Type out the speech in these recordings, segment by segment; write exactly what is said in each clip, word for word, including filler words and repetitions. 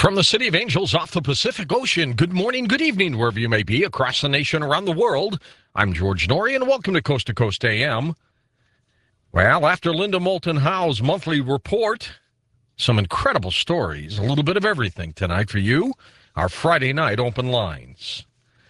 From the City of Angels off the Pacific Ocean, good morning, good evening, wherever you may be, across the nation, around the world. I'm George Noory, and welcome to Coast to Coast A M. Well, after Linda Moulton Howe's monthly report, some incredible stories, a little bit of everything tonight for you, our Friday night open lines.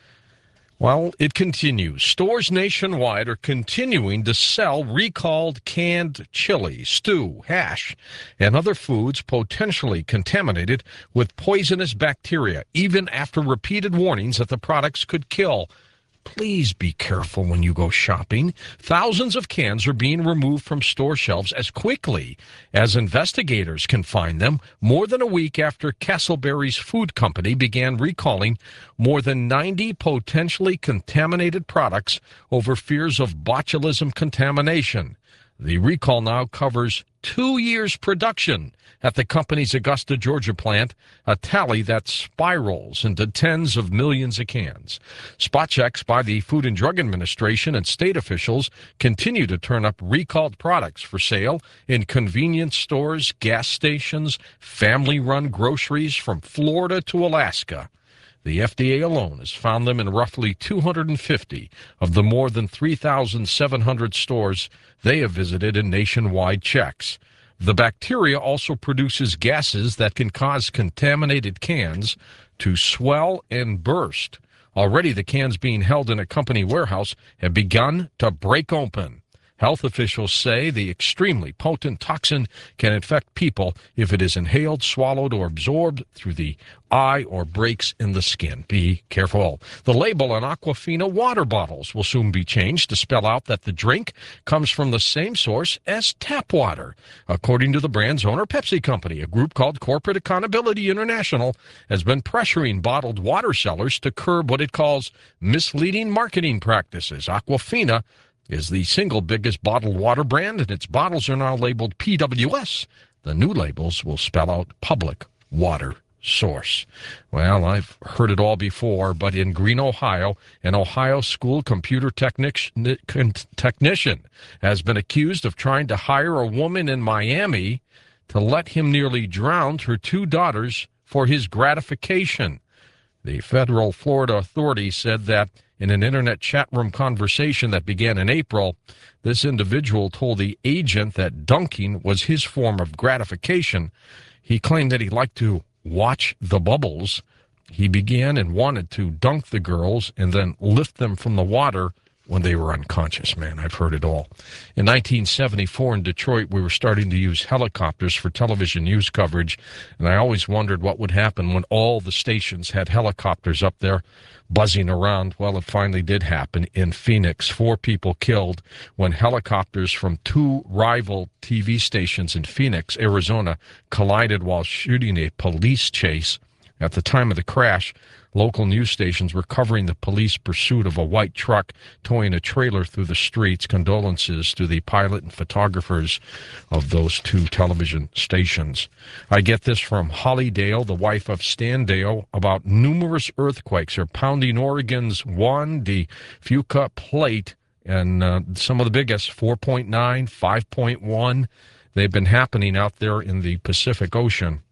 Well, it continues. Stores nationwide are continuing to sell recalled canned chili, stew, hash, and other foods potentially contaminated with poisonous bacteria, even after repeated warnings that the products could kill. Please be careful when you go shopping. Thousands of cans are being removed from store shelves as quickly as investigators can find them, more than a week after Castleberry's food company began recalling more than ninety potentially contaminated products over fears of botulism contamination. The recall now covers two years' production at the company's Augusta, Georgia plant, a tally that spirals into tens of millions of cans. Spot checks by the Food and Drug Administration and state officials continue to turn up recalled products for sale in convenience stores, gas stations, family-run groceries from Florida to Alaska. The F D A alone has found them in roughly two hundred fifty of the more than three thousand seven hundred stores they have visited in nationwide checks. The bacteria also produces gases that can cause contaminated cans to swell and burst. Already, the cans being held in a company warehouse have begun to break open. Health officials say the extremely potent toxin can infect people if it is inhaled, swallowed, or absorbed through the eye or breaks in the skin. Be careful. The label on Aquafina water bottles will soon be changed to spell out that the drink comes from the same source as tap water. According to the brand's owner, Pepsi Company, a group called Corporate Accountability International has been pressuring bottled water sellers to curb what it calls misleading marketing practices. Aquafina is the single biggest bottled water brand, and its bottles are now labeled P W S. The new labels will spell out public water source. Well, I've heard it all before, but in Green, Ohio, an Ohio school computer technic- technician has been accused of trying to hire a woman in Miami to let him nearly drown her two daughters for his gratification. The federal Florida authorities said that in an internet chat room conversation that began in April, this individual told the agent that dunking was his form of gratification. He claimed that he liked to watch the bubbles. He began and wanted to dunk the girls and then lift them from the water when they were unconscious. Man, I've heard it all. In nineteen seventy-four in Detroit, we were starting to use helicopters for television news coverage, and I always wondered what would happen when all the stations had helicopters up there buzzing around. Well, it finally did happen in Phoenix. Four people killed when helicopters from two rival T V stations in Phoenix, Arizona, collided while shooting a police chase. At the time of the crash, local news stations were covering the police pursuit of a white truck towing a trailer through the streets. Condolences to the pilot and photographers of those two television stations. I get this from Holly Dale, the wife of Stan Dale, about numerous earthquakes are pounding Oregon's Juan de Fuca Plate, and uh, some of the biggest, four point nine, five point one. They've been happening out there in the Pacific Ocean,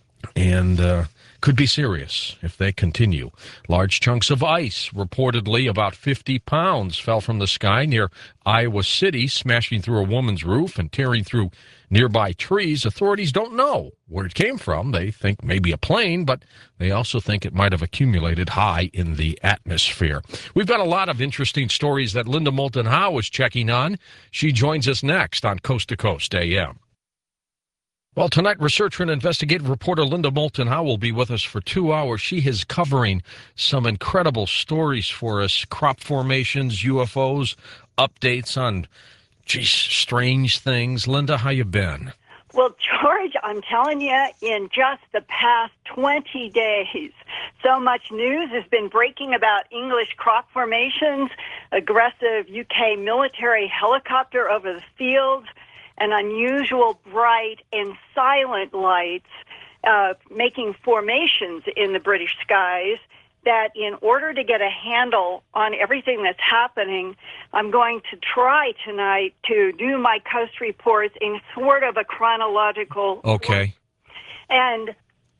and uh, could be serious if they continue. Large chunks of ice, reportedly about fifty pounds, fell from the sky near Iowa City, smashing through a woman's roof and tearing through nearby trees. Authorities don't know where it came from. They think maybe a plane, but they also think it might have accumulated high in the atmosphere. We've got a lot of interesting stories that Linda Moulton Howe is checking on. She joins us next on Coast to Coast A M. Well, tonight, researcher and investigative reporter Linda Moulton Howe will be with us for two hours. She is covering some incredible stories for us, crop formations, U F Os, updates on, geez, strange things. Linda, how you been? Well, George, I'm telling you, in just the past twenty days, so much news has been breaking about English crop formations, aggressive U K military helicopter over the fields, and unusual bright and silent lights uh, making formations in the British skies, that in order to get a handle on everything that's happening, I'm going to try tonight to do my coast reports in sort of a chronological Okay. order. And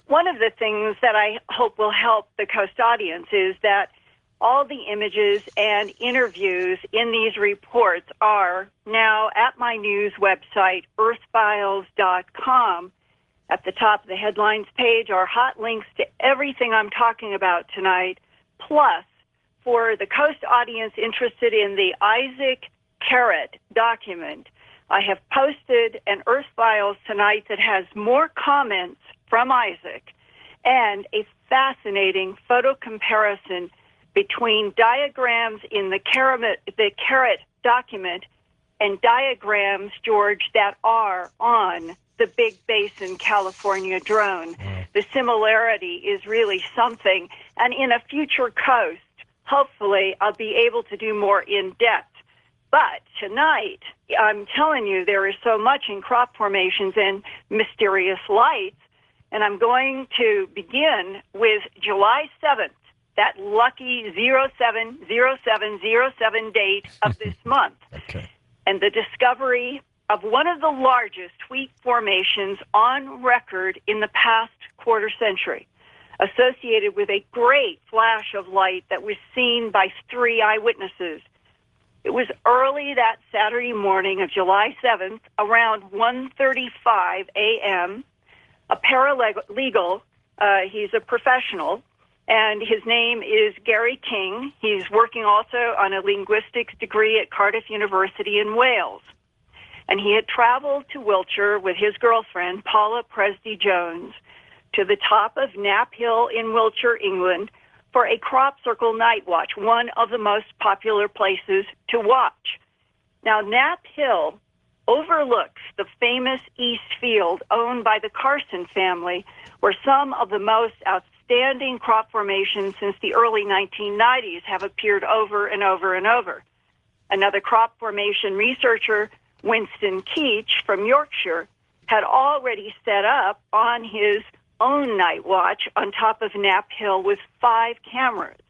one of the things that I hope will help the Coast audience is that all the images and interviews in these reports are now at my news website, earth files dot com. At the top of the headlines page are hot links to everything I'm talking about tonight. Plus, for the Coast audience interested in the Isaac Carrot document, I have posted an Earth Files tonight that has more comments from Isaac and a fascinating photo comparison between diagrams in the Carrot, the Carrot document and diagrams, George, that are on the Big Basin, California drone. Mm. The similarity is really something. And in a future Coast, hopefully I'll be able to do more in depth. But tonight, I'm telling you, there is so much in crop formations and mysterious lights. And I'm going to begin with July seventh, that lucky zero seven zero seven zero seven date of this month. Okay. And the discovery of one of the largest wheat formations on record in the past quarter century, associated with a great flash of light that was seen by three eyewitnesses. It was early that Saturday morning of July seventh, around one thirty-five a.m., a paralegal, uh, he's a professional, and his name is Gary King. He's working also on a linguistics degree at Cardiff University in Wales. And he had traveled to Wiltshire with his girlfriend, Paula Presty Jones, to the top of Knapp Hill in Wiltshire, England, for a crop circle night watch, one of the most popular places to watch. Now, Knapp Hill overlooks the famous East Field owned by the Carson family, where some of the most outstanding crop formations since the early nineteen nineties have appeared over and over and over. Another crop formation researcher, Winston Keach from Yorkshire, had already set up on his own night watch on top of Knapp Hill with five cameras,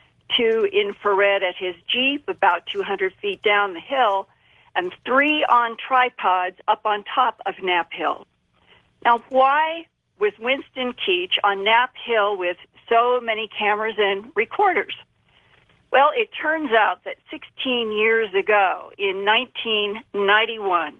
two infrared at his Jeep about two hundred feet down the hill, and three on tripods up on top of Knapp Hill. Now, why was Winston Keach on Knapp Hill with so many cameras and recorders? Well, it turns out that sixteen years ago, in nineteen ninety-one,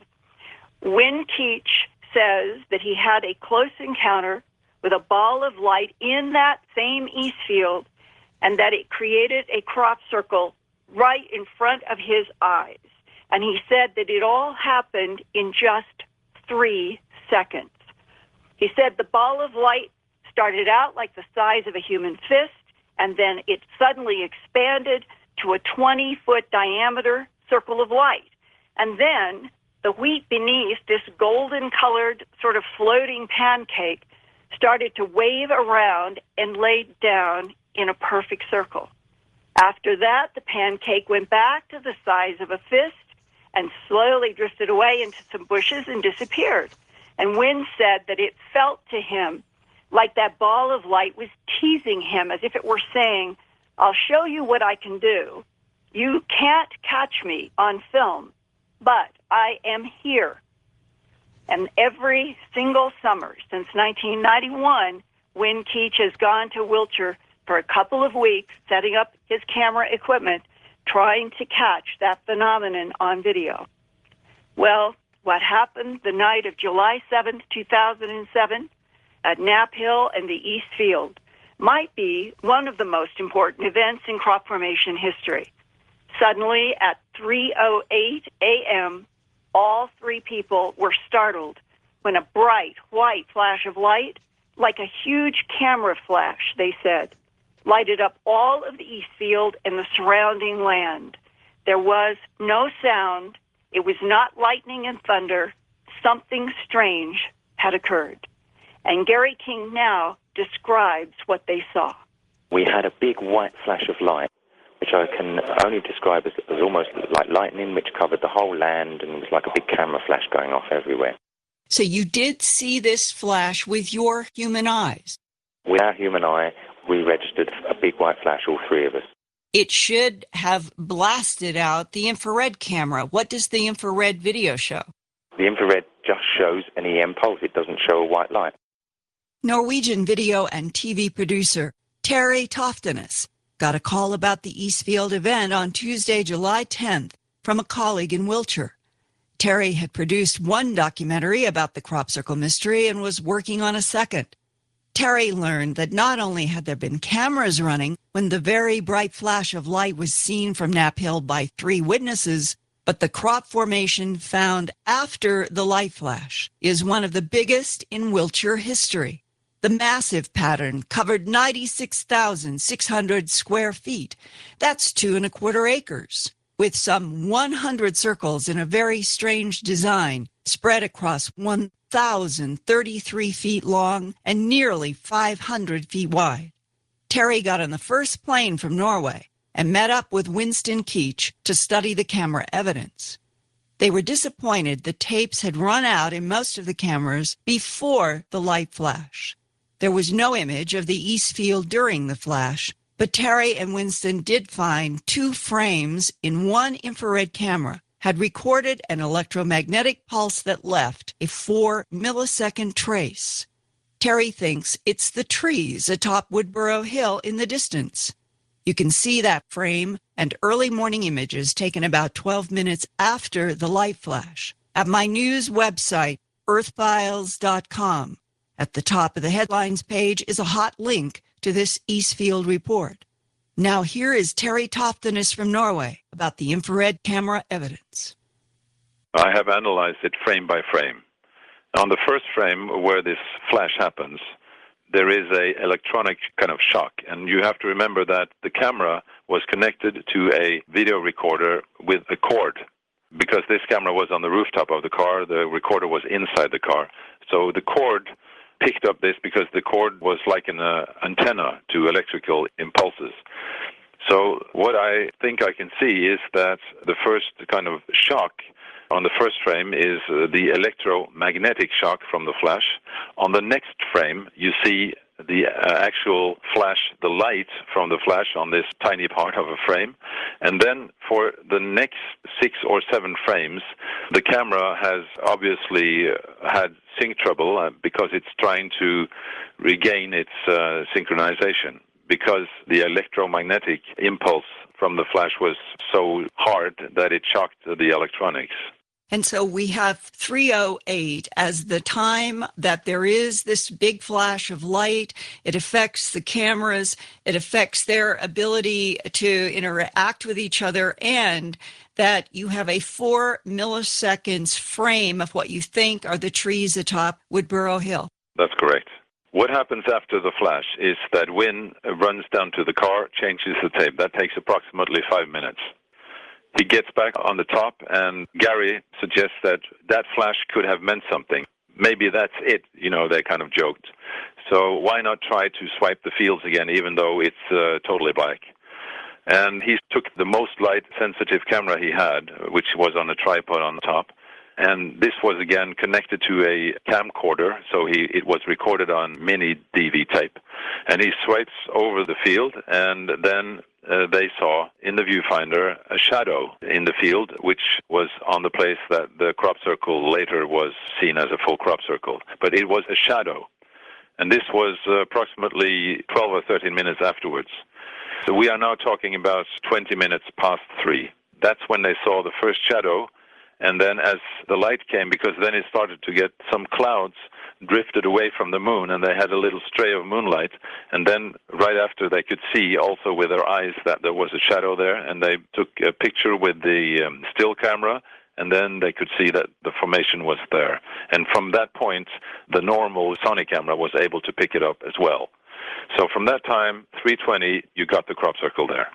Win Keach says that he had a close encounter with a ball of light in that same East Field, and that it created a crop circle right in front of his eyes. And he said that it all happened in just three seconds. He said the ball of light started out like the size of a human fist, and then it suddenly expanded to a twenty-foot diameter circle of light. And then the wheat beneath, this golden-colored sort of floating pancake, started to wave around and laid down in a perfect circle. After that, the pancake went back to the size of a fist and slowly drifted away into some bushes and disappeared. And Wynn said that it felt to him like that ball of light was teasing him, as if it were saying, I'll show you what I can do. You can't catch me on film, but I am here. And every single summer since nineteen ninety-one, Wynn Keach has gone to Wiltshire for a couple of weeks, setting up his camera equipment, trying to catch that phenomenon on video. Well, what happened the night of July seventh, two thousand seven, at Knapp Hill and the East Field might be one of the most important events in crop formation history. Suddenly, at three oh eight a.m., all three people were startled when a bright white flash of light, like a huge camera flash, they said, lighted up all of the East Field and the surrounding land. There was no sound. It was not lightning and thunder. Something strange had occurred. And Gary King now describes what they saw. We had a big white flash of light, which I can only describe as, as almost like lightning, which covered the whole land, and it was like a big camera flash going off everywhere. So you did see this flash with your human eyes? With our human eye, we registered a big white flash, all three of us. It should have blasted out the infrared camera. What does the infrared video show? The infrared just shows an E M pulse. It doesn't show a white light. Norwegian video and T V producer Terry Toftenes got a call about the Eastfield event on Tuesday, July tenth, from a colleague in Wiltshire. Terry had produced one documentary about the crop circle mystery and was working on a second. Terry learned that not only had there been cameras running when the very bright flash of light was seen from Knapp Hill by three witnesses, but the crop formation found after the light flash is one of the biggest in Wiltshire history. The massive pattern covered ninety-six thousand six hundred square feet. That's two and a quarter acres, with some one hundred circles in a very strange design spread across one thousand thirty-three feet long and nearly five hundred feet wide. Terry got on the first plane from Norway and met up with Winston Keach to study the camera evidence. They were disappointed the tapes had run out in most of the cameras before the light flash. There was no image of the Eastfield during the flash, but Terry and Winston did find two frames in one infrared camera had recorded an electromagnetic pulse that left a four millisecond trace. Terry thinks it's the trees atop Woodborough Hill in the distance. You can see that frame and early morning images taken about twelve minutes after the light flash at my news website, earth files dot com. At the top of the headlines page is a hot link to this Eastfield report. Now here is Terry Toftenes from Norway about the infrared camera evidence. I have analyzed it frame by frame. On the first frame where this flash happens, there is a electronic kind of shock. And you have to remember that the camera was connected to a video recorder with a cord. Because this camera was on the rooftop of the car, the recorder was inside the car. So the cord picked up this because the cord was like an uh, antenna to electrical impulses. So what I think I can see is that the first kind of shock on the first frame is uh, the electromagnetic shock from the flash. On the next frame, you see the uh, actual flash, the light from the flash on this tiny part of a frame. And then for the next six or seven frames, the camera has obviously had sync trouble uh, because it's trying to regain its uh, synchronization, because the electromagnetic impulse from the flash was so hard that it shocked the electronics. And so we have three oh eight as the time that there is this big flash of light. It affects the cameras. It affects their ability to interact with each other, and that you have a four milliseconds frame of what you think are the trees atop Woodborough Hill. That's correct. What happens after the flash is that Wynn runs down to the car, changes the tape. That takes approximately five minutes. He gets back on the top, and Gary suggests that that flash could have meant something. Maybe that's it, you know, they kind of joked. So why not try to swipe the fields again, even though it's uh, totally black? And he took the most light-sensitive camera he had, which was on a tripod on the top, and this was again connected to a camcorder, so he it was recorded on mini D V tape. And he swipes over the field, and then uh, they saw in the viewfinder a shadow in the field, which was on the place that the crop circle later was seen as a full crop circle. But it was a shadow, and this was uh, approximately twelve or thirteen minutes afterwards. So we are now talking about twenty minutes past three. That's when they saw the first shadow. And then as the light came, because then it started to get some clouds drifted away from the moon, and they had a little stray of moonlight. And then right after, they could see also with their eyes that there was a shadow there, and they took a picture with the um, still camera, and then they could see that the formation was there. And from that point, the normal Sony camera was able to pick it up as well. So from that time, three twenty, you got the crop circle there.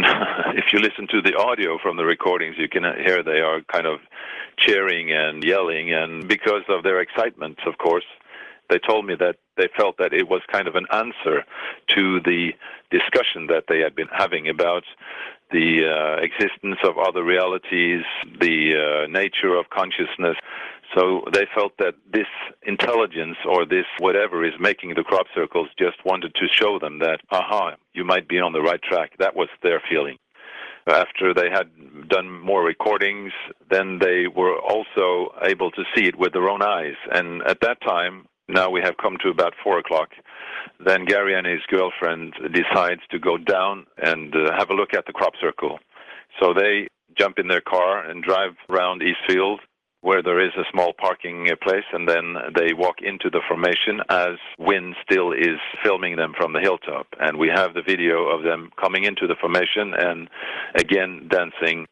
If you listen to the audio from the recordings, you can hear they are kind of cheering and yelling, and because of their excitement, of course, they told me that they felt that it was kind of an answer to the discussion that they had been having about the uh, existence of other realities, the uh, nature of consciousness. So they felt that this intelligence, or this whatever is making the crop circles, just wanted to show them that, aha, you might be on the right track. That was their feeling. After they had done more recordings, then they were also able to see it with their own eyes. And at that time, Now we have come to about four o'clock. Then Gary and his girlfriend decides to go down and uh, have a look at the crop circle. So they jump in their car and drive around Eastfield, where there is a small parking place, and then they walk into the formation as Wynn still is filming them from the hilltop. And we have the video of them coming into the formation and again dancing.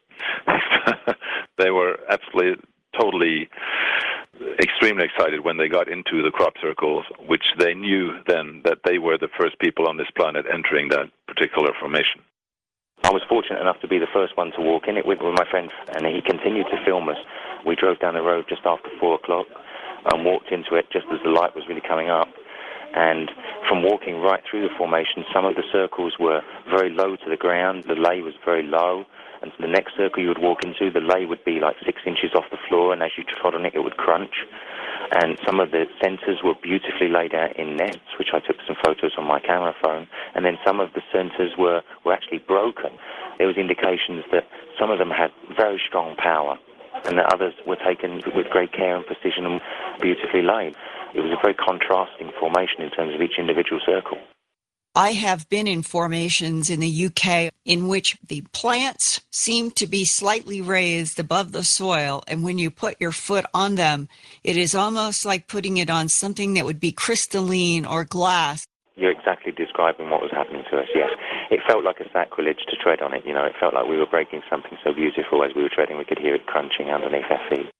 They were absolutely, totally, extremely excited when they got into the crop circles, which they knew then that they were the first people on this planet entering that particular formation. I was fortunate enough to be the first one to walk in it with, with my friend, and he continued to film us. We drove down the road just after four o'clock and walked into it just as the light was really coming up. And from walking right through the formation, some of the circles were very low to the ground, the lay was very low, and the next circle you would walk into, the lay would be like six inches off the floor, and as you trod on it, it would crunch. And some of the centres were beautifully laid out in nets, which I took some photos on my camera phone, and then some of the centres were, were actually broken. There was indications that some of them had very strong power, and that others were taken with great care and precision and beautifully laid. It was a very contrasting formation in terms of each individual circle. I have been in formations in the U K in which the plants seem to be slightly raised above the soil, and when you put your foot on them, it is almost like putting it on something that would be crystalline or glass. You're exactly describing what was happening to us, yes. It felt like a sacrilege to tread on it, you know. It felt like we were breaking something so beautiful. As we were treading, we could hear it crunching underneath our feet.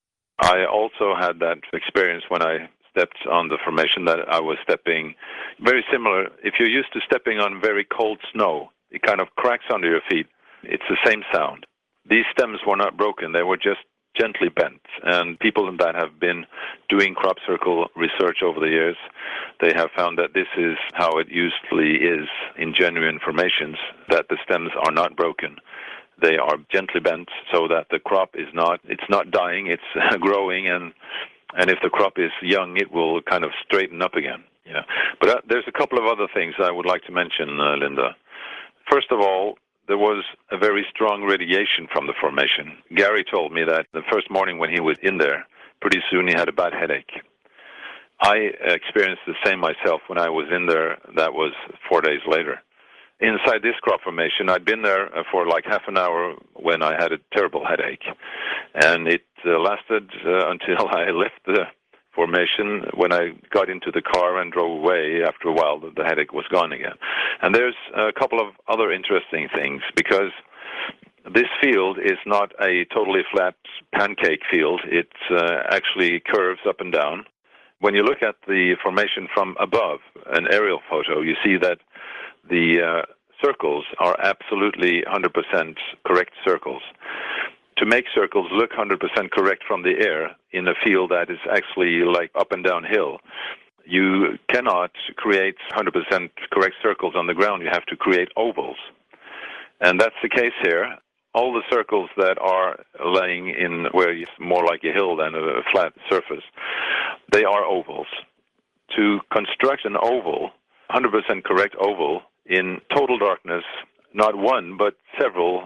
I also had that experience when I stepped on the formation, that I was stepping very similar. If you're used to stepping on very cold snow, it kind of cracks under your feet. It's the same sound. These stems were not broken. They were just gently bent. And people that have been doing crop circle research over the years, they have found that this is how it usually is in genuine formations, that the stems are not broken. They are gently bent so that the crop is not, it's not dying, it's growing, and And if the crop is young, it will kind of straighten up again. Yeah. But uh, there's a couple of other things I would like to mention, uh, Linda. First of all, there was a very strong radiation from the formation. Gary told me that the first morning when he was in there, pretty soon he had a bad headache. I experienced the same myself when I was in there. That was four days later. Inside this crop formation, I'd been there for like half an hour when I had a terrible headache. And it uh, lasted uh, until I left the formation. When I got into the car and drove away, after a while, the, the headache was gone again. And there's a couple of other interesting things, because this field is not a totally flat pancake field. It uh, actually curves up and down. When you look at the formation from above, an aerial photo, you see that the uh, circles are absolutely one hundred percent correct circles. To make circles look one hundred percent correct from the air in a field that is actually like up and down hill, you cannot create one hundred percent correct circles on the ground. You have to create ovals. And that's the case here. All the circles that are laying in where it's more like a hill than a flat surface, they are ovals. To construct an oval, one hundred percent correct oval, in total darkness, not one, but several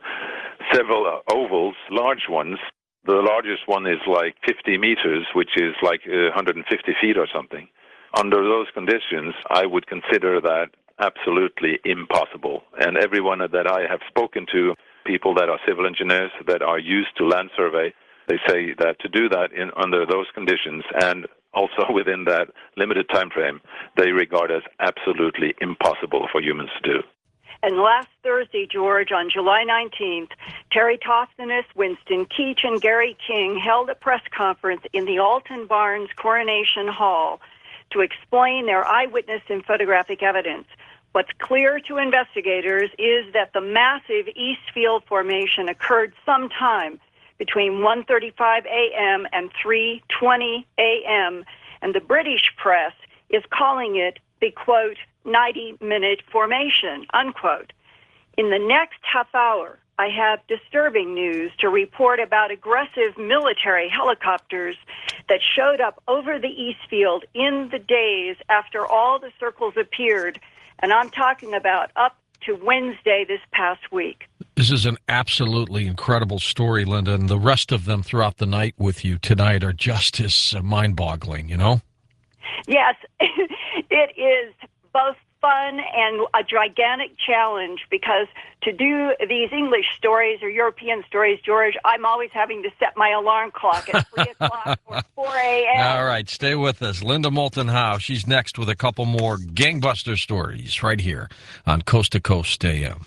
several ovals, large ones. The largest one is like fifty meters, which is like one hundred fifty feet or something. Under those conditions, I would consider that absolutely impossible. And everyone that I have spoken to, people that are civil engineers, that are used to land survey, they say that to do that in under those conditions, and also within that limited time frame, they regard as absolutely impossible for humans to do. And last Thursday, George, on July nineteenth, Terry Toftanis, Winston Keach, and Gary King held a press conference in the Alton Barnes Coronation Hall to explain their eyewitness and photographic evidence. What's clear to investigators is that the massive Eastfield formation occurred sometime between one thirty-five a.m. and three twenty a.m., and the British press is calling it the, quote, ninety-minute formation, unquote. In the next half hour, I have disturbing news to report about aggressive military helicopters that showed up over the Eastfield in the days after all the circles appeared, and I'm talking about up to Wednesday this past week. This is an absolutely incredible story, Linda, and the rest of them throughout the night with you tonight are just as uh, mind-boggling, you know? Yes, it is both fun and a gigantic challenge because to do these English stories or European stories, George, I'm always having to set my alarm clock at three o'clock or four a.m. All right, stay with us. Linda Moulton Howe, she's next with a couple more gangbuster stories right here on Coast to Coast A M.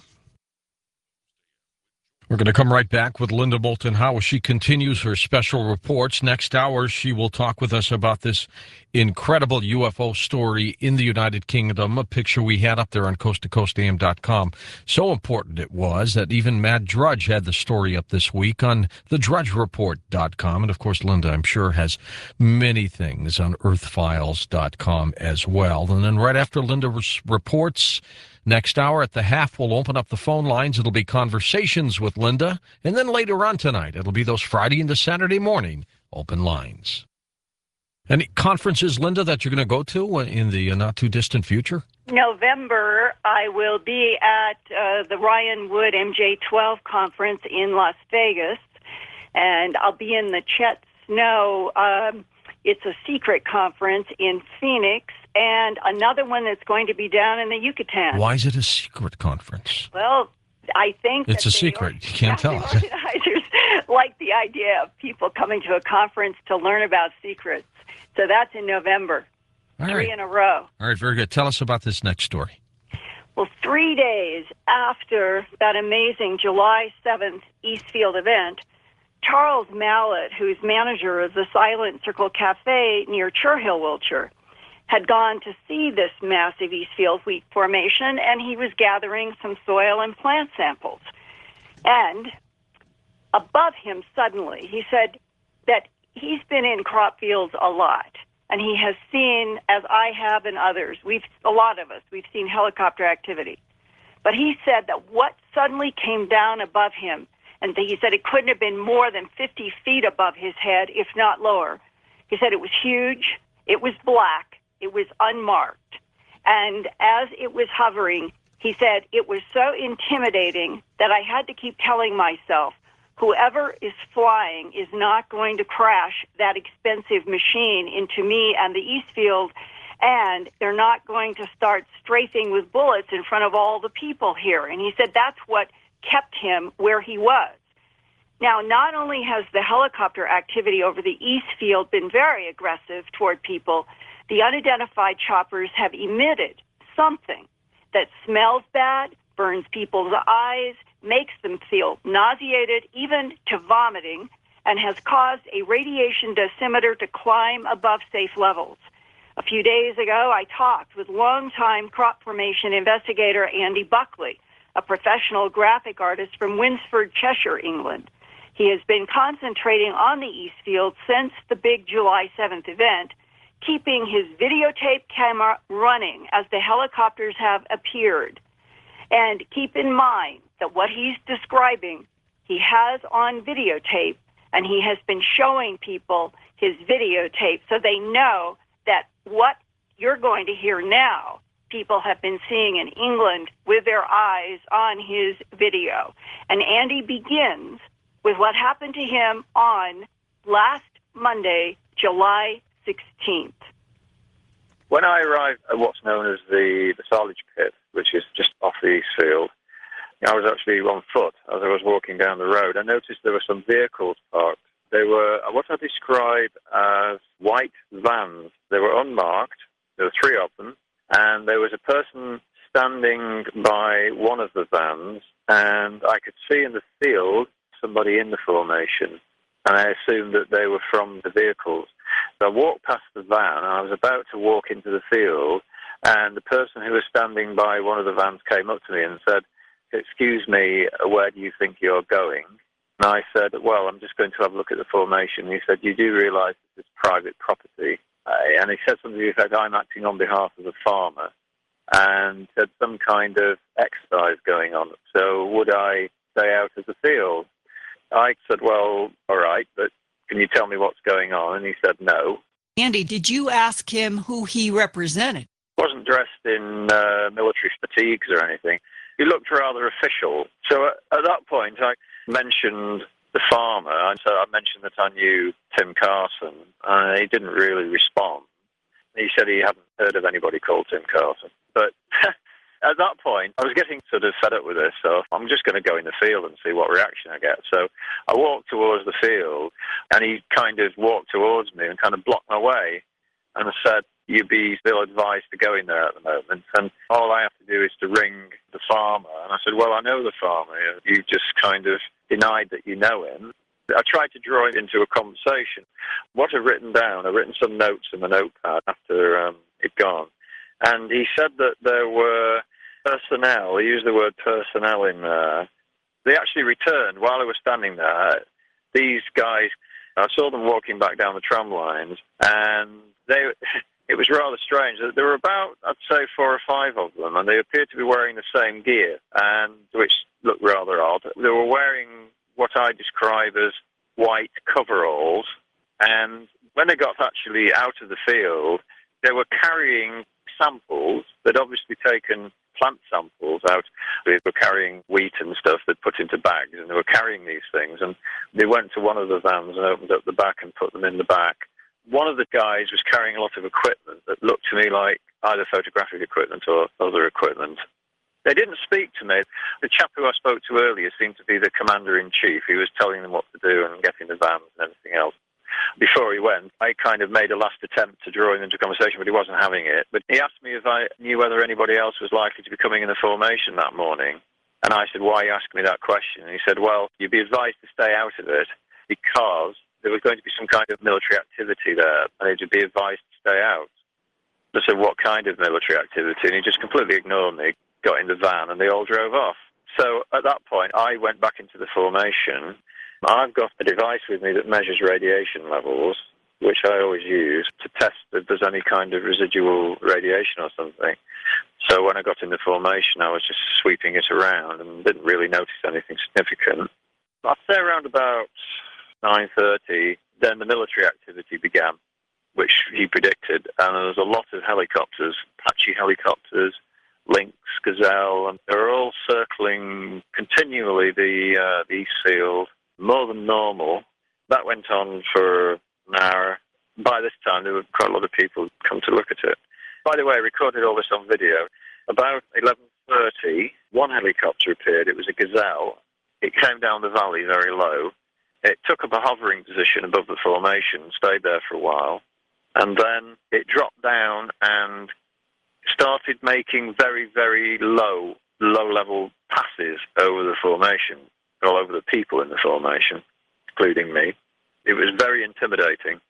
We're going to come right back with Linda Moulton Howe as she continues her special reports. Next hour, she will talk with us about this incredible U F O story in the United Kingdom, a picture we had up there on coast to coast a m dot com. So important it was that even Matt Drudge had the story up this week on the drudge report dot com. And, of course, Linda, I'm sure, has many things on earth files dot com as well. And then right after Linda reports, next hour at the half, we'll open up the phone lines. It'll be conversations with Linda. And then later on tonight, it'll be those Friday into Saturday morning open lines. Any conferences, Linda, that you're going to go to in the not-too-distant future? November, I will be at uh, the Ryan Wood M J twelve conference in Las Vegas, and I'll be in the Chet Snow. Um, it's a secret conference in Phoenix, and another one that's going to be down in the Yucatan. Why is it a secret conference? Well, I think it's that a secret. You can't yeah, tell us. Organizers like the idea of people coming to a conference to learn about secrets. So that's in November. All three right. in a row. All right, very good. Tell us about this next story. Well, three days after that amazing July seventh Eastfield event, Charles Mallett, who's manager of the Silent Circle Cafe near Churchill, Wiltshire, had gone to see this massive Eastfield wheat formation, and he was gathering some soil and plant samples. And above him, suddenly, he said that he's been in crop fields a lot, and he has seen, as I have and others, we've a lot of us, we've seen helicopter activity. But he said that what suddenly came down above him, and he said it couldn't have been more than fifty feet above his head, if not lower. He said it was huge, it was black, it was unmarked. And as it was hovering, he said it was so intimidating that I had to keep telling myself, whoever is flying is not going to crash that expensive machine into me and the Eastfield, and they're not going to start strafing with bullets in front of all the people here. And he said that's what kept him where he was. Now, not only has the helicopter activity over the Eastfield been very aggressive toward people, the unidentified choppers have emitted something that smells bad, burns people's eyes, makes them feel nauseated, even to vomiting, and has caused a radiation dosimeter to climb above safe levels. A few days ago, I talked with longtime crop formation investigator Andy Buckley, a professional graphic artist from Winsford, Cheshire, England. He has been concentrating on the Eastfield since the big July seventh event, keeping his videotape camera running as the helicopters have appeared. And keep in mind that what he's describing, he has on videotape, and he has been showing people his videotape so they know that what you're going to hear now, people have been seeing in England with their eyes on his video. And Andy begins with what happened to him on last Monday, July sixteenth. When I arrived at what's known as the, the silage pit, which is just off the Eastfield, I was actually on foot as I was walking down the road. I noticed there were some vehicles parked. They were what I describe as white vans. They were unmarked. There were three of them. And there was a person standing by one of the vans, and I could see in the field somebody in the formation, and I assumed that they were from the vehicles. So I walked past the van, and I was about to walk into the field, and the person who was standing by one of the vans came up to me and said, "Excuse me, where do you think you're going?" And I said, "Well, I'm just going to have a look at the formation." He said, "You do realise this is private property?" Uh, and he said something to the effect, "I'm acting on behalf of the farmer," and said some kind of exercise going on. So would I stay out of the field? I said, "Well, all right, but can you tell me what's going on?" And he said, "No." Andy, did you ask him who he represented? He wasn't dressed in uh, military fatigues or anything. He looked rather official. So at, at that point, I mentioned the farmer, and so I mentioned that I knew Tim Carson, and he didn't really respond. He said he hadn't heard of anybody called Tim Carson. But at that point, I was getting sort of fed up with this, so I'm just going to go in the field and see what reaction I get. So I walked towards the field, and he kind of walked towards me and kind of blocked my way. And I said, you'd be still advised to go in there at the moment, and all I have to do is to ring the farmer. And I said, well, I know the farmer. You just kind of denied that you know him. I tried to draw it into a conversation. What I've written down, I've written some notes in the notepad after um, it'd gone. And he said that there were personnel, he used the word personnel in there. They actually returned while I was standing there. These guys, I saw them walking back down the tram lines, and they, it was rather strange. There were about, I'd say, four or five of them, and they appeared to be wearing the same gear, and which looked rather odd. They were wearing what I describe as white coveralls, and when they got actually out of the field, they were carrying samples. They'd obviously taken plant samples out. They were carrying wheat and stuff they'd put into bags, and they were carrying these things, and they went to one of the vans and opened up the back and put them in the back. One of the guys was carrying a lot of equipment that looked to me like either photographic equipment or other equipment. They didn't speak to me. The chap who I spoke to earlier seemed to be the commander-in-chief. He was telling them what to do and getting the vans and everything else. Before he went, I kind of made a last attempt to draw him into conversation, but he wasn't having it. But he asked me if I knew whether anybody else was likely to be coming in the formation that morning. And I said, why are you asking me that question? And he said, well, you'd be advised to stay out of it because there was going to be some kind of military activity there, and you'd be advised to stay out. I said, what kind of military activity? And he just completely ignored me, got in the van, and they all drove off. So at that point, I went back into the formation. I've got a device with me that measures radiation levels, which I always use to test if there's any kind of residual radiation or something. So when I got in the formation, I was just sweeping it around and didn't really notice anything significant. I'd say around about nine thirty, then the military activity began, which he predicted, and there was a lot of helicopters, Apache helicopters, Lynx, Gazelle, and they were all circling continually the, uh, the East Field, more than normal. That went on for an hour. By this time, there were quite a lot of people come to look at it. By the way, I recorded all this on video. About eleven thirty, one helicopter appeared. It was a Gazelle. It came down the valley very low. It took up a hovering position above the formation, stayed there for a while, and then it dropped down and started making very, very low, low-level passes over the formation, all over the people in the formation, including me. It was very intimidating.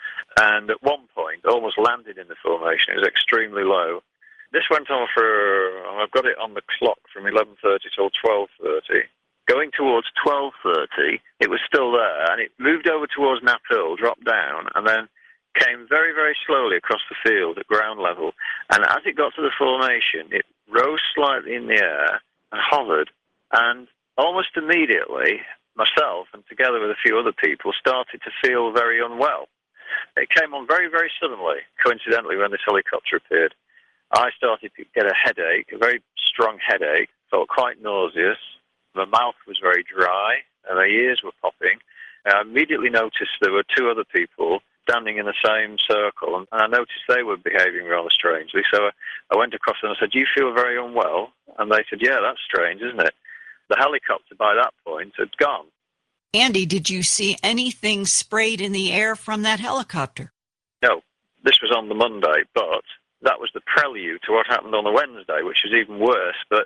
And at one point, almost landed in the formation. It was extremely low. This went on for, I've got it on the clock, from eleven thirty till twelve thirty. Going towards twelve thirty, it was still there, and it moved over towards Knapp Hill, dropped down, and then came very, very slowly across the field at ground level. And as it got to the formation, it rose slightly in the air and hovered, and almost immediately, myself, and together with a few other people, started to feel very unwell. It came on very, very suddenly, coincidentally, when this helicopter appeared. I started to get a headache, a very strong headache, felt quite nauseous. My mouth was very dry, and my ears were popping. I immediately noticed there were two other people standing in the same circle, and I noticed they were behaving rather strangely. So I went across and I said, do you feel very unwell? And they said, yeah, that's strange, isn't it? The helicopter, by that point, had gone. Andy, did you see anything sprayed in the air from that helicopter? No, this was on the Monday, but that was the prelude to what happened on the Wednesday, which was even worse. But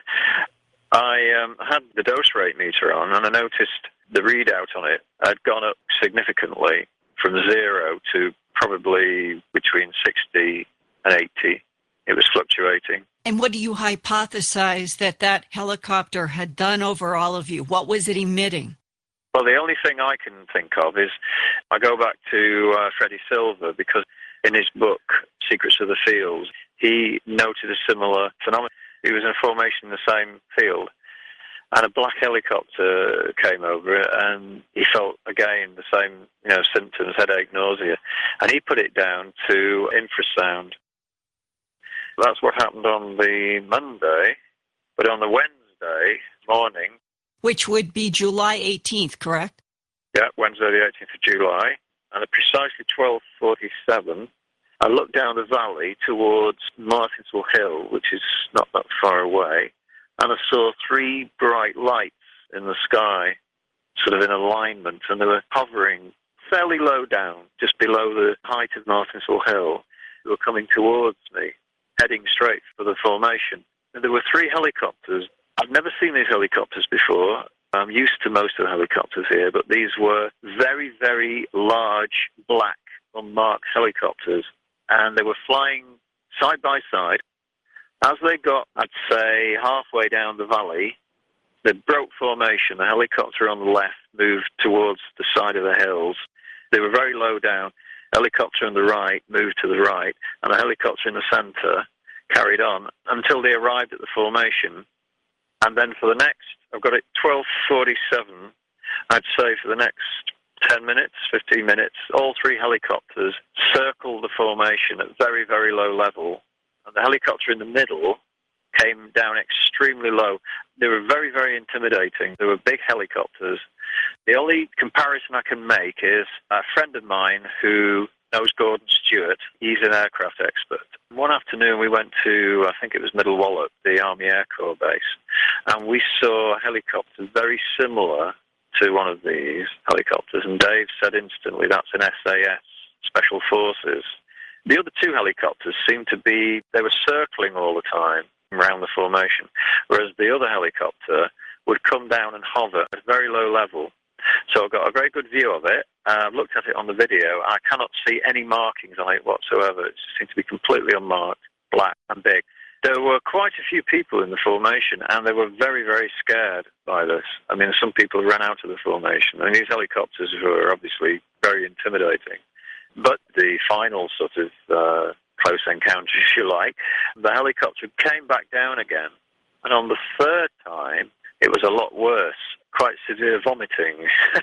I um, had the dose rate meter on, and I noticed the readout on it had gone up significantly from zero to probably between sixty and eighty. It was fluctuating. And what do you hypothesize that that helicopter had done over all of you? What was it emitting? Well, the only thing I can think of is I go back to uh, Freddie Silver, because in his book, Secrets of the Fields, he noted a similar phenomenon. He was in formation in the same field, and a black helicopter came over it, and he felt, again, the same you know, symptoms, headache, nausea, and he put it down to infrasound. That's what happened on the Monday, but on the Wednesday morning... Which would be July eighteenth, correct? Yeah, Wednesday the eighteenth of July, and at precisely twelve forty-seven, I looked down the valley towards Martinsville Hill, which is not that far away, and I saw three bright lights in the sky, sort of in alignment, and they were hovering fairly low down, just below the height of Martinsville Hill. They were coming towards me, heading straight for the formation. And there were three helicopters. I've never seen these helicopters before. I'm used to most of the helicopters here, but these were very, very large, black, unmarked helicopters. And they were flying side by side. As they got, I'd say, halfway down the valley, they broke formation. The helicopter on the left moved towards the side of the hills. They were very low down. Helicopter on the right moved to the right, and the helicopter in the centre carried on until they arrived at the formation. And then for the next, I've got it twelve forty-seven, I'd say for the next ten minutes, fifteen minutes, all three helicopters circled the formation at very, very low level. And the helicopter in the middle came down extremely low. They were very, very intimidating. They were big helicopters. The only comparison I can make is a friend of mine who knows Gordon Stewart. He's an aircraft expert. One afternoon we went to, I think it was Middle Wallop, the Army Air Corps base, and we saw a helicopter very similar to one of these helicopters, and Dave said instantly, that's an S A S, Special Forces. The other two helicopters seemed to be, they were circling all the time around the formation, whereas the other helicopter would come down and hover at a very low level. So I've got a very good view of it. Uh, I've looked at it on the video. I cannot see any markings on it whatsoever. It seems to be completely unmarked, black and big. There were quite a few people in the formation, and they were very, very scared by this. I mean, some people ran out of the formation. I mean, these helicopters were obviously very intimidating. But the final sort of uh, close encounter, if you like, the helicopter came back down again. And on the third time, it was a lot worse, quite severe vomiting.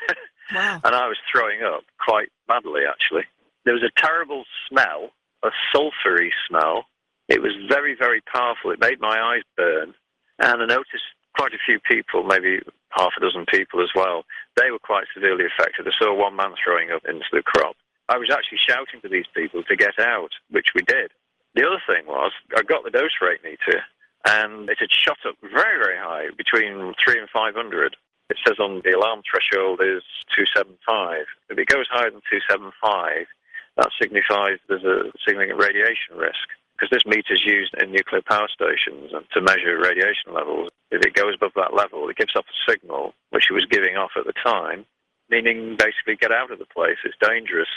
Wow. And I was throwing up quite badly, actually. There was a terrible smell, a sulphury smell. It was very, very powerful. It made my eyes burn. And I noticed quite a few people, maybe half a dozen people as well, they were quite severely affected. I saw one man throwing up into the crop. I was actually shouting to these people to get out, which we did. The other thing was, I got the dose rate meter, and it had shot up very, very high, between three and five hundred. It says on the alarm threshold is two seventy-five. If it goes higher than two seventy-five, that signifies there's a significant radiation risk, because this meter is used in nuclear power stations to measure radiation levels. If it goes above that level, it gives off a signal, which it was giving off at the time, meaning basically get out of the place, it's dangerous.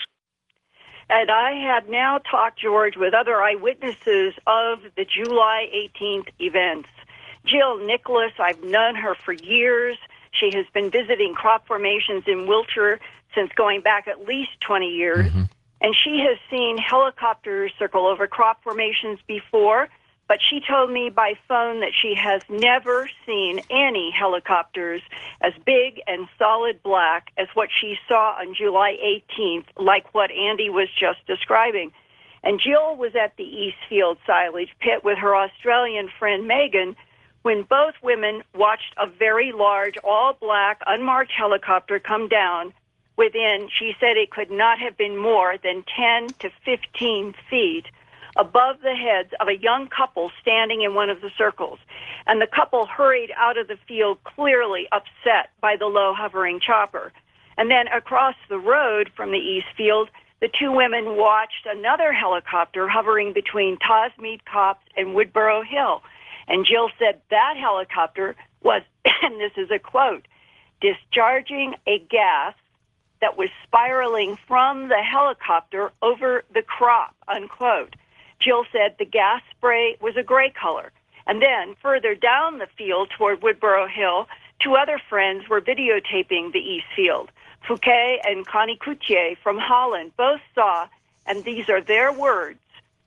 And I have now talked, George, with other eyewitnesses of the July eighteenth events. Jill Nicholas, I've known her for years. She has been visiting crop formations in Wiltshire since going back at least twenty years. Mm-hmm. And she has seen helicopters circle over crop formations before, but she told me by phone that she has never seen any helicopters as big and solid black as what she saw on July eighteenth, like what Andy was just describing. And Jill was at the Eastfield silage pit with her Australian friend Megan when both women watched a very large, all-black, unmarked helicopter come down within, she said it could not have been more than ten to fifteen feet above the heads of a young couple standing in one of the circles. And the couple hurried out of the field, clearly upset by the low hovering chopper. And then across the road from the East Field, the two women watched another helicopter hovering between Tosmead Copse and Woodborough Hill. And Jill said that helicopter was, and this is a quote, discharging a gas that was spiraling from the helicopter over the crop, unquote. Jill said the gas spray was a gray color. And then further down the field toward Woodborough Hill, two other friends were videotaping the East Field. Fouquet and Connie Coutier from Holland both saw, and these are their words,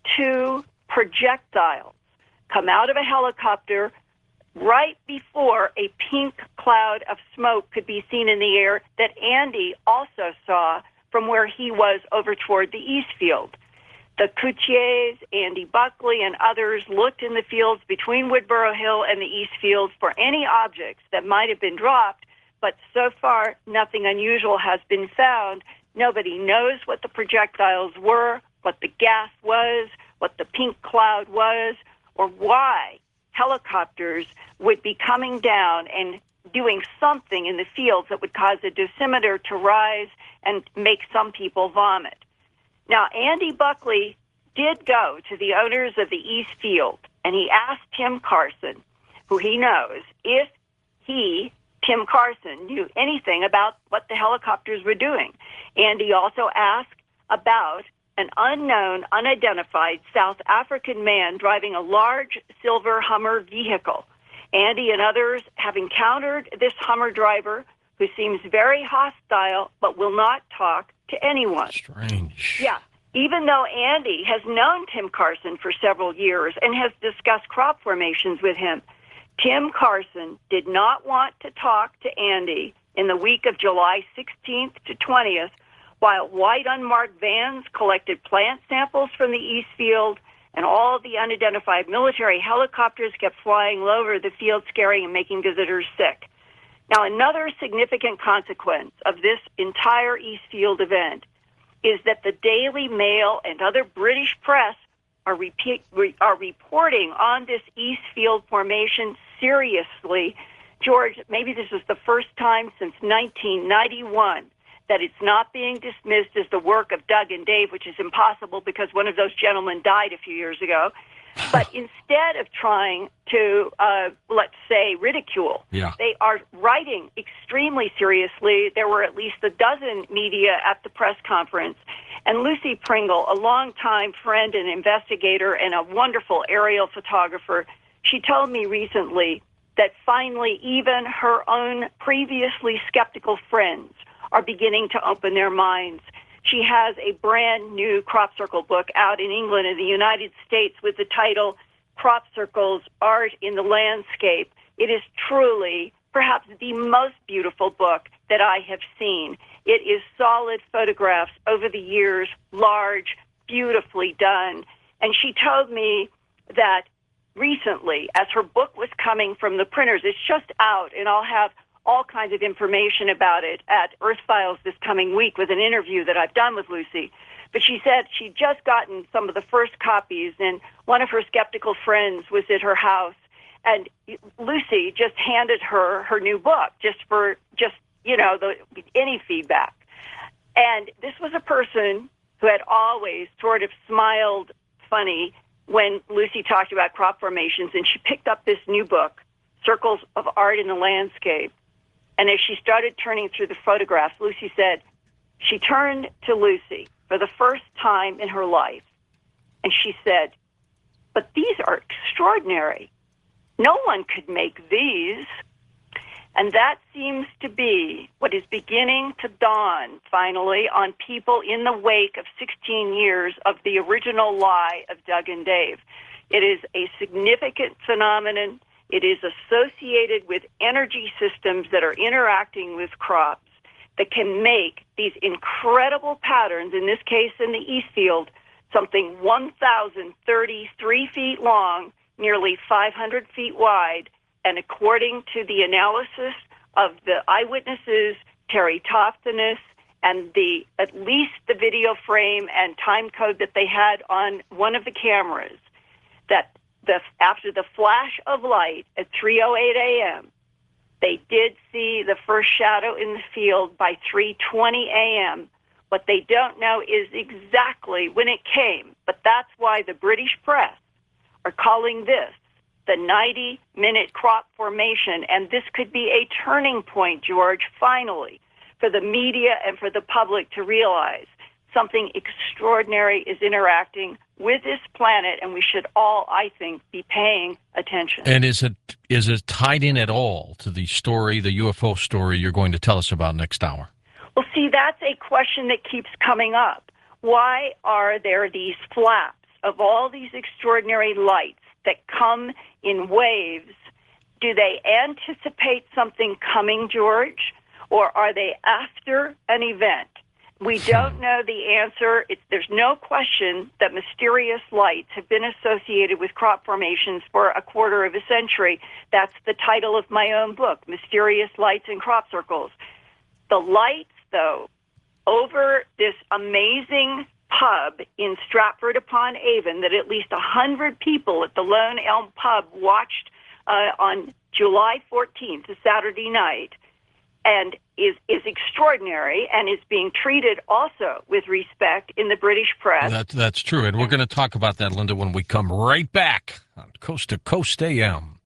two projectiles come out of a helicopter right before a pink cloud of smoke could be seen in the air that Andy also saw from where he was over toward the East Field. The Coutiers, Andy Buckley, and others looked in the fields between Woodborough Hill and the East Field for any objects that might have been dropped, but so far nothing unusual has been found. Nobody knows what the projectiles were what the gas was, what the pink cloud was, or why helicopters would be coming down and doing something in the fields that would cause the dosimeter to rise and make some people vomit. Now, Andy Buckley did go to the owners of the East Field, and he asked Tim Carson, who he knows, if he, Tim Carson, knew anything about what the helicopters were doing. Andy also asked about an unknown, unidentified South African man driving a large silver Hummer vehicle. Andy and others have encountered this Hummer driver who seems very hostile but will not talk to anyone. Strange. Yeah. Even though Andy has known Tim Carson for several years and has discussed crop formations with him, Tim Carson did not want to talk to Andy in the week of July sixteenth to twentieth, while white unmarked vans collected plant samples from the East Field and all the unidentified military helicopters kept flying over the field, scaring and making visitors sick. Now, another significant consequence of this entire East Field event is that the Daily Mail and other British press are, repeat, re, are reporting on this East Field formation seriously. George, maybe this is the first time since nineteen ninety-one that it's not being dismissed as the work of Doug and Dave, which is impossible because one of those gentlemen died a few years ago. But instead of trying to, uh, let's say, ridicule, yeah. they are writing extremely seriously. There were at least a dozen media at the press conference. And Lucy Pringle, a longtime friend and investigator and a wonderful aerial photographer, she told me recently that finally even her own previously skeptical friends are beginning to open their minds. She has a brand new crop circle book out in England and the United States with the title Crop Circles, Art in the Landscape. It is truly perhaps the most beautiful book that I have seen. It is solid photographs over the years, large, beautifully done. And she told me that recently, as her book was coming from the printers, it's just out, and I'll have all kinds of information about it at Earth Files this coming week with an interview that I've done with Lucy. But she said she'd just gotten some of the first copies, and one of her skeptical friends was at her house, and Lucy just handed her her new book just for just, you know, the, any feedback. And this was a person who had always sort of smiled funny when Lucy talked about crop formations, and she picked up this new book, Circles of Art in the Landscape. And as she started turning through the photographs, Lucy said she turned to Lucy for the first time in her life, and she said, "But these are extraordinary. No one could make these." And that seems to be what is beginning to dawn, finally, on people in the wake of sixteen years of the original lie of Doug and Dave. It is a significant phenomenon. It is associated with energy systems that are interacting with crops that can make these incredible patterns, in this case in the East Field, something one thousand thirty-three feet long, nearly five hundred feet wide, and according to the analysis of the eyewitnesses, Terry Toftanis, and the at least the video frame and time code that they had on one of the cameras, that the, after the flash of light at three oh eight a.m., they did see the first shadow in the field by three twenty a.m. What they don't know is exactly when it came, but that's why the British press are calling this the ninety-minute crop formation, and this could be a turning point, George, finally, for the media and for the public to realize something extraordinary is interacting with this planet, and we should all, I think, be paying attention. And is it is it tied in at all to the story, the U F O story you're going to tell us about next hour? Well, see, that's a question that keeps coming up. Why are there these flaps of all these extraordinary lights that come in waves? Do they anticipate something coming, George, or are they after an event? We don't know the answer. It's, there's no question that mysterious lights have been associated with crop formations for a quarter of a century. That's the title of my own book, Mysterious Lights in Crop Circles. The lights, though, over this amazing pub in Stratford-upon-Avon that at least one hundred people at the Lone Elm Pub watched uh, on July fourteenth, a Saturday night, and is, is extraordinary and is being treated also with respect in the British press. That, that's true, and we're going to talk about that, Linda, when we come right back on Coast to Coast A M.